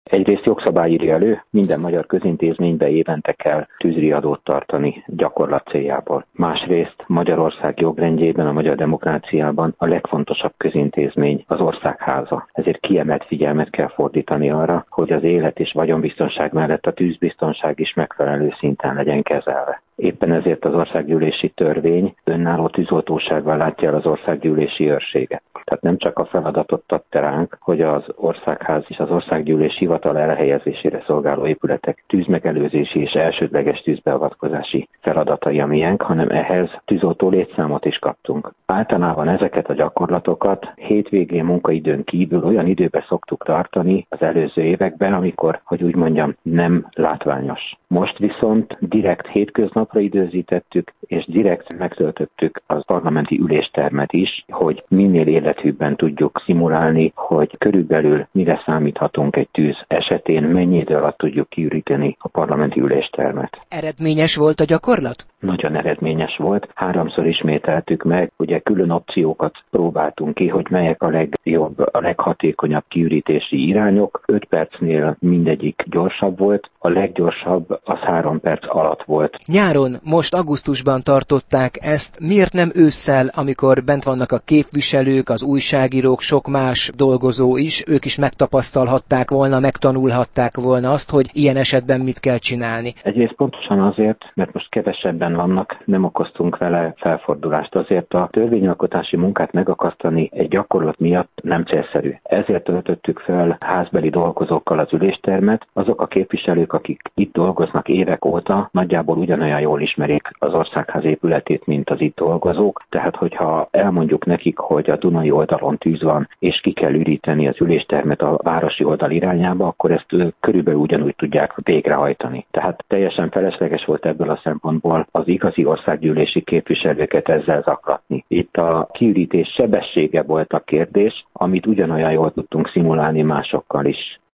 Egyrészt jogszabály írja elő, minden magyar közintézménybe évente kell tűzriadót tartani gyakorlat céljából. Másrészt Magyarország jogrendjében, a magyar demokráciában a legfontosabb közintézmény az országháza. Ezért kiemelt figyelmet kell fordítani arra, hogy az élet és vagyonbiztonság mellett a tűzbiztonság is megfelelő szinten legyen kezelve. Éppen ezért az országgyűlési törvény önálló tűzoltósággal látja el az országgyűlési őrséget. Tehát nem csak a feladatot adta ránk, hogy az országház és az országgyűlés hivatal elhelyezésére szolgáló épületek tűzmegelőzési és elsődleges tűzbeavatkozási feladatai a miénk, hanem ehhez tűzoltó létszámot is kaptunk. Általában ezeket a gyakorlatokat hétvégén munkaidőn kívül olyan időbe szoktuk tartani az előző években, amikor, hogy úgy mondjam, nem látványos. Most viszont direkt hétköznapra időzítettük, és direkt megtöltöttük az parlamenti üléstermet is, hogy minél élethűbben tudjuk szimulálni, hogy körülbelül mire számíthatunk egy tűz esetén, mennyi idő alatt tudjuk kiüríteni a parlamenti üléstermet. Eredményes volt a gyakorlat? Nagyon eredményes volt. 3-szor ismételtük meg, ugye külön opciókat próbáltunk ki, hogy melyek a legjobb, a leghatékonyabb kiürítési irányok. 5 percnél mindegyik gyorsabb volt, a leggyorsabb az 3 perc alatt volt. Nyáron, most augusztusban tartották ezt, miért nem ősszel, amikor bent vannak a képviselők, az újságírók, sok más dolgozó is, ők is megtapasztalhatták volna, megtanulhatták volna azt, hogy ilyen esetben mit kell csinálni? Egyrészt pontosan azért, mert most kevesebben vannak, nem okoztunk vele felfordulást. Azért a törvényalkotási munkát megakasztani egy gyakorlat miatt nem célszerű. Ezért töltöttük fel házbeli dolgozókkal az üléstermet. Azok a képviselők, akik itt dolgoznak évek óta, nagyjából ugyanolyan jól ismerik az országház épületét, mint az itt dolgozók. Tehát, hogyha elmondjuk nekik, hogy a Dunai oldalon tűz van, és ki kell üríteni az üléstermet a városi oldal irányába, akkor ezt körülbelül ugyanúgy tudják végrehajtani. Tehát teljesen felesleges volt ebből a szempontból az igazi országgyűlési képviselőket ezzel zaklatni. Itt a kiürítés sebessége volt a kérdés, amit ugyanolyan jól tudtunk szimulálni másokkal is.